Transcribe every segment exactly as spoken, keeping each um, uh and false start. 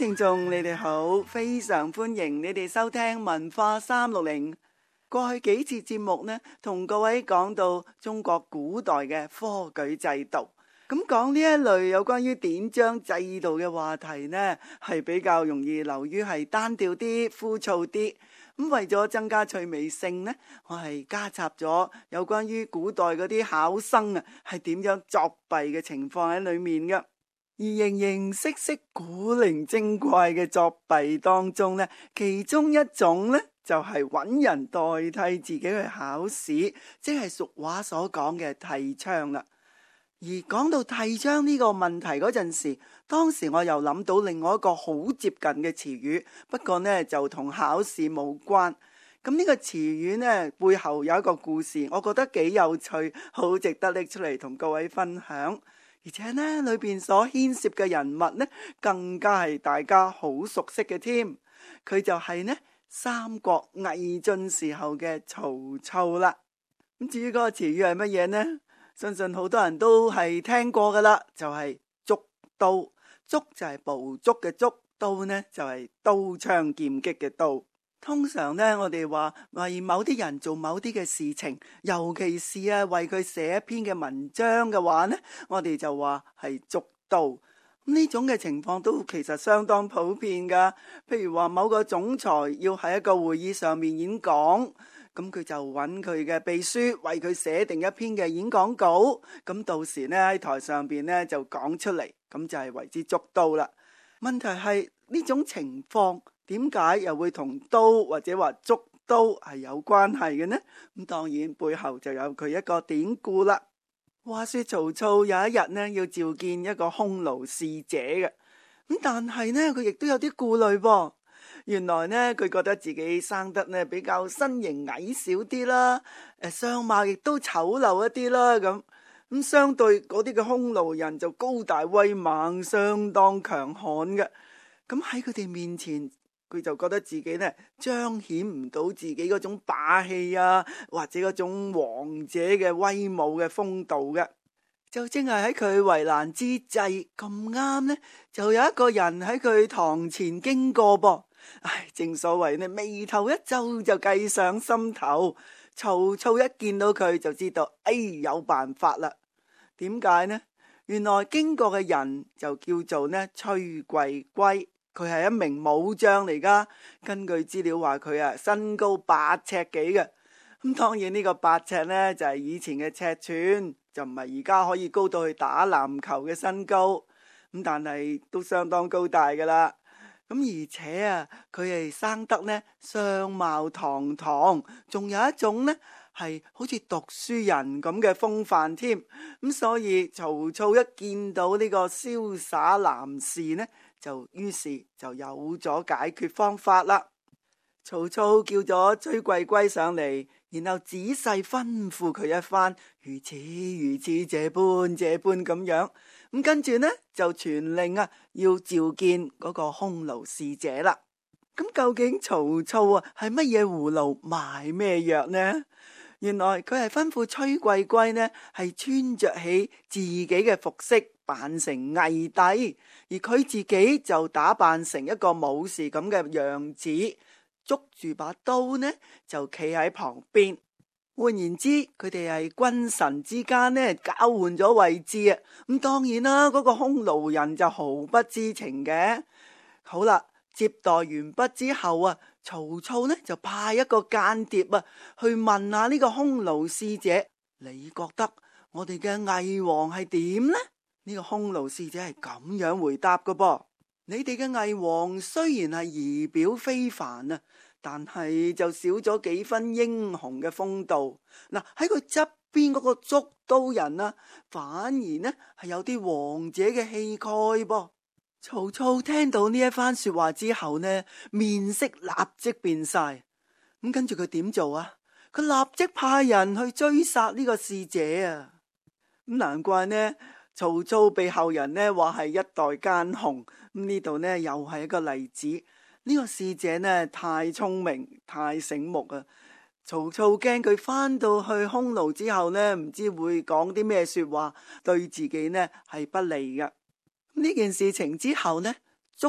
聽眾你哋好，非常歡迎你哋收聽文化三六零。過去幾次節目呢，同各位講到中國古代嘅科舉制度。咁講呢一類有關於典章制度嘅話題呢，係比較容易流於係單調啲、枯燥啲。咁為咗增加趣味性呢，我係加插咗有關於古代嗰啲考生啊，係點樣作弊嘅情況喺裏面嘅。而形形色色、古靈精怪嘅作弊當中呢，其中一種呢，就係揾人代替自己去考試，即係俗話所講嘅替槍啦。而講到替槍呢個問題嗰陣時，當時我又諗到另外一個好接近嘅詞語，不過呢就同考試冇關。咁呢個詞語呢，背後有一個故事，我覺得幾有趣，好值得拎出嚟同各位分享。而且呢，裏邊所牽涉嘅人物呢，更加係大家好熟悉嘅添。佢就係呢三國魏晉時候嘅曹操啦。咁至於嗰個詞語係乜嘢呢？相信好多人都係聽過噶啦，就係捉刀。捉就係捕捉嘅捉，刀呢就係刀槍劍戟嘅刀。通常呢，我哋話為某啲人做某啲嘅事情，尤其是啊為佢寫一篇嘅文章嘅話呢，我哋就話係捉刀。呢種嘅情況都其實相當普遍噶。譬如話某個總裁要喺一個會議上面演講，咁佢就揾佢嘅秘書為佢寫定一篇嘅演講稿，咁到時呢喺台上邊呢就講出嚟，咁就係為之捉刀啦。問題係呢種情況點解又會同刀或者話捉刀係有關係嘅呢？咁當然背後就有佢一個典故啦。話說曹操有一日呢要召見一個匈奴使者嘅，咁但係呢佢亦都有啲顧慮噃。原來呢佢覺得自己生得呢比較身形矮小啲啦，誒相貌亦都醜陋一啲啦，咁咁相對嗰啲嘅匈奴人就高大威猛，相當強悍嘅。咁喺佢哋面前，佢就覺得自己呢彰顯唔到自己嗰種霸氣啊，或者嗰種王者嘅威武嘅風度嘅。就正係喺佢為難之際，咁啱呢就有一個人喺佢堂前經過噃。唉，正所謂呢眉頭一皺就計上心頭。曹操一見到佢就知道，哎，有辦法啦。點解呢？原來經過嘅人就叫做呢崔貴貴，佢係一名武將嚟噶。根據資料話佢啊身高八尺幾嘅。咁當然呢個八尺呢就係以前嘅尺寸，就唔係而家可以高到去打籃球嘅身高。咁但係都相當高大噶啦。咁而且啊，佢係生得呢相貌堂堂，仲有一種呢係好似讀書人咁嘅風範添。咁所以曹操一見到呢個瀟灑男士呢，就於是就有咗解決方法啦。曹操叫咗崔貴貴上嚟，然後仔細吩咐佢一番，如此如此這般這般咁樣。咁跟住呢就傳令啊，要召見嗰個匈奴使者啦。咁究竟曹操啊係乜嘢葫蘆賣咩藥呢？原來佢係吩咐崔貴貴呢係穿着起自己嘅服飾，扮成魏帝，而佢自己就打扮成一個武士咁嘅樣子，捉住把刀呢就企喺旁邊。換言之，佢哋係君臣之間呢交換咗位置啊！咁當然啦，嗰個匈奴人就毫不知情嘅。好啦，接待完畢之後啊，曹操呢就派一個間諜啊去問下呢個匈奴使者，你覺得我哋嘅魏王係點呢？呢個匈奴使者係咁樣回答㗎噃：你哋嘅魏王雖然係儀表非凡啊，但係就少咗幾分英雄嘅風度。嗱，喺佢側邊嗰個捉刀人啊，反而呢係有啲王者嘅氣概噃。曹操聽到呢一番說話之後呢，面色立即變晒。咁跟住佢點做啊？佢立即派人去追殺呢個使者啊！咁難怪呢，曹操被後人呢話係一代奸雄。咁呢度呢又係一個例子。呢個使者呢太聰明太醒目啊！曹操驚佢翻到去匈奴之後呢，唔知會講啲咩說話，對自己呢係不利嘅。呢件事情之後呢，捉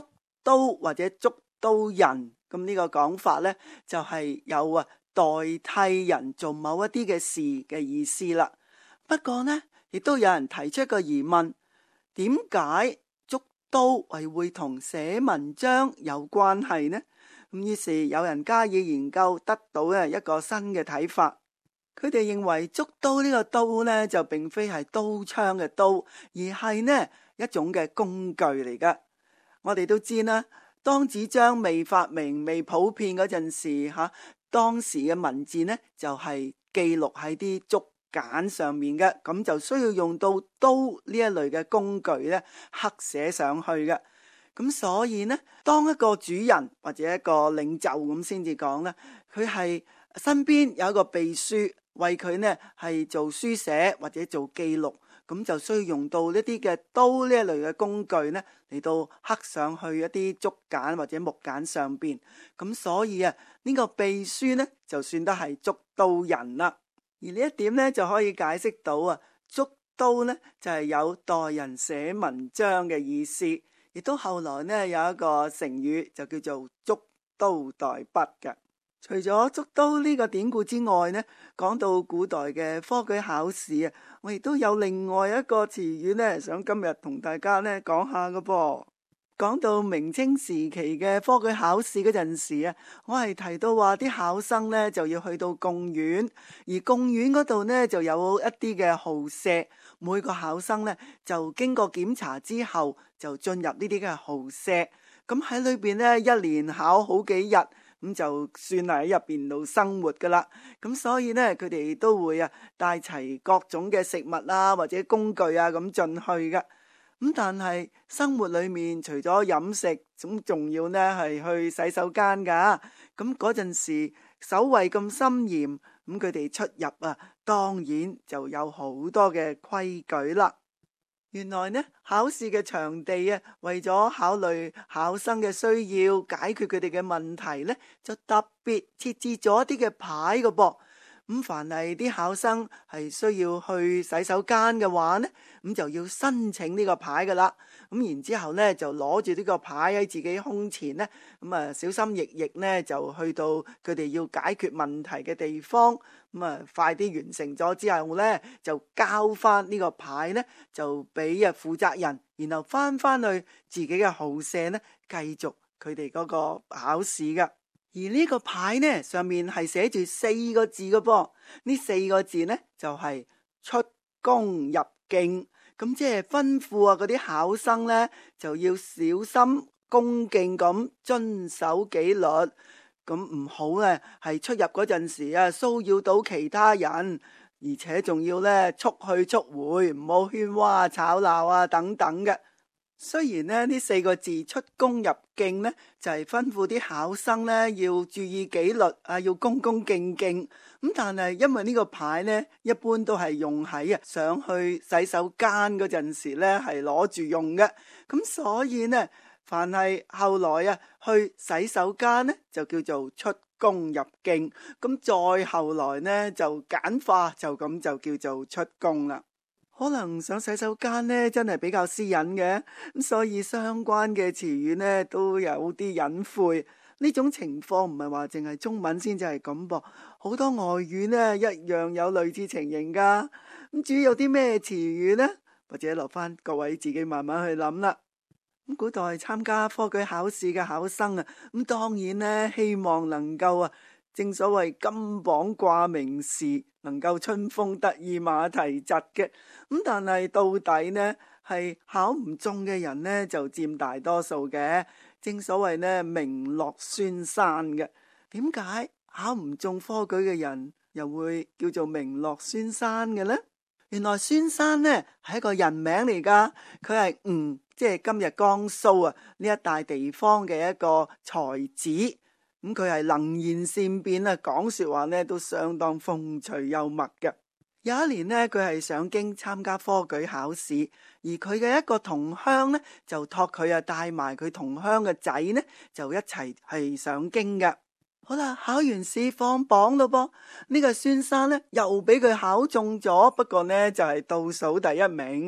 刀或者捉刀人，咁呢個講法呢，就係有啊代替人做某一啲嘅事嘅意思啦。不過呢，亦都有人提出一個疑問，點解捉刀係會同寫文章有關係呢？咁於是有人加以研究，得到咧一個新嘅睇法。佢哋認為捉刀呢個刀呢，就並非係刀槍嘅刀，而係呢一種嘅工具嚟噶。我哋都知啦，當紙張未發明、未普遍嗰陣時，吓當時嘅文字呢，就係記錄喺啲竹簡上面嘅，咁就需要用到刀呢一類嘅工具呢，刻寫上去嘅。咁所以呢，當一個主人或者一個領袖咁先至講呢，佢係身邊有一個秘書為佢呢係做書寫或者做記錄，咁就需要用到呢啲嘅刀呢一類嘅工具呢嚟到刻上去一啲竹簡或者木簡上邊。咁所以啊，呢個秘書呢就算得係捉刀人啦。而呢一點呢就可以解釋到啊，捉刀呢就係有代人寫文章嘅意思。亦都後來呢有一個成語就叫做捉刀代筆嘅。除咗捉刀呢個典故之外呢，講到古代嘅科舉考試啊，我亦都有另外一個詞語呢，想今日同大家呢講下嘅噃。講到明清時期嘅科舉考試嗰陣時啊，我係提到話啲考生呢就要去到貢院，而貢院嗰度呢就有一啲嘅號舍，每個考生呢就經過檢查之後就進入呢啲嘅號舍，咁喺裏邊呢一連考好幾日，咁就算係喺入邊度生活噶啦。咁所以呢佢哋都會啊帶齊各種嘅食物啊或者工具啊咁進去噶。咁但係生活裏面除咗飲食，咁仲要呢係去洗手間噶。咁嗰陣時守衛咁森嚴，咁佢哋出入啊，當然就有好多嘅規矩啦。原來呢考試嘅場地啊，為咗考慮考生嘅需要，解決佢哋嘅問題呢，就特別設置咗一啲嘅牌嘅噃。咁凡係啲考生係需要去洗手間嘅話呢，咁就要申請呢個牌噶啦。咁然之後呢就攞住呢個牌喺自己胸前呢，咁啊小心翼翼呢就去到佢哋要解決問題嘅地方。咁啊快啲完成咗之後呢，就交翻呢個牌呢，就俾啊負責人，然後翻翻去自己嘅號舍呢，繼續佢哋嗰個考試噶。而呢個牌呢，上面係寫住四個字嘅噃，呢四個字呢，就係出宮入境，咁即係吩咐啊嗰啲考生呢，就要小心恭敬咁遵守紀律，咁唔好呢係出入嗰陣時啊騷擾到其他人，而且仲要呢速去速回，唔好喧嘩吵鬧啊等等嘅。雖然呢呢四個字出宮入境呢，就係吩咐啲考生呢要注意紀律啊，要恭恭敬敬。咁但係因為呢個牌呢，一般都係用喺啊上去洗手間嗰陣時呢係攞住用嘅。咁所以呢，凡係後來啊去洗手間呢，就叫做出宮入境。咁再後來呢，就簡化，就咁就叫做出宮啦。可能上洗手間呢真係比較私隱嘅，咁所以相關嘅詞語呢都有啲隱晦。呢種情況唔係話淨係中文先至係咁噃，好多外語呢一樣有類似情形噶。咁至於有啲咩詞語呢？或者留翻各位自己慢慢去諗啦。咁古代參加科舉考試嘅考生啊，咁當然呢希望能夠啊，正所謂金榜掛名時，能夠春風得意馬蹄疾嘅。咁但係到底呢係考唔中嘅人呢就佔大多數嘅。正所謂呢名落孫山嘅。點解考唔中科舉嘅人又會叫做名落孫山嘅呢？原來孫山呢係一個人名嚟噶，佢係吳，即係今日江蘇啊呢一帶地方嘅一個才子。咁佢係能言善辯啊，講說話呢都相當風趣幽默嘅。有一年呢，佢係上京參加科舉考試，而佢嘅一個同鄉呢，就託佢啊帶埋佢同鄉嘅仔呢，就一齊係上京嘅。好啦，考完試放榜咯噃，呢個孫生呢又俾佢考中咗，不過呢就係倒數第一名。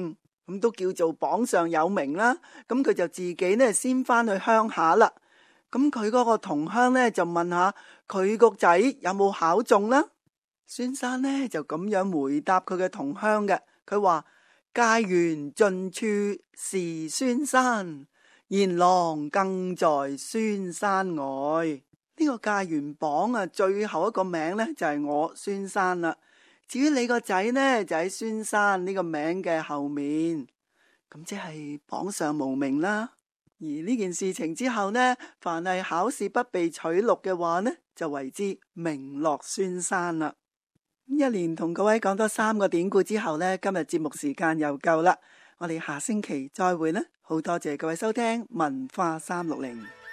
咁都叫做榜上有名啦。咁佢就自己呢先返去鄉下啦。咁佢嗰個同鄉呢就問下佢個仔有冇考中啦。孫山呢就咁樣回答佢嘅同鄉嘅，佢話：界園盡處是孫山，閻郎更在孫山外。呢個界園榜啊，最後一個名呢就係我孫山啦。至於你個仔呢，就喺孫山呢個名嘅後面，咁即係榜上無名啦。而呢件事情之後呢，凡係考試不被取錄嘅話呢，就為之名落孫山啦。一連同各位講多三個典故之後呢，今日節目時間又夠啦，我哋下星期再會啦。好多謝各位收聽文化三六零。